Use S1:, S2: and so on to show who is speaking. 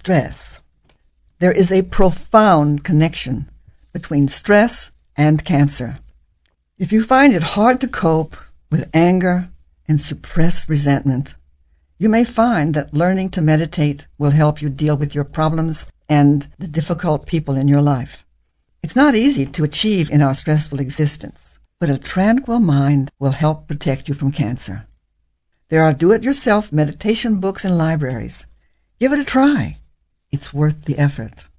S1: stress. There is a profound connection between stress and cancer. If you find it hard to cope with anger and suppressed resentment, you may find that learning to meditate will help you deal with your problems and the difficult people in your life. It's not easy to achieve in our stressful existence, but a tranquil mind will help protect you from cancer. There are do-it-yourself meditation books in libraries. Give it a try. It's worth the effort.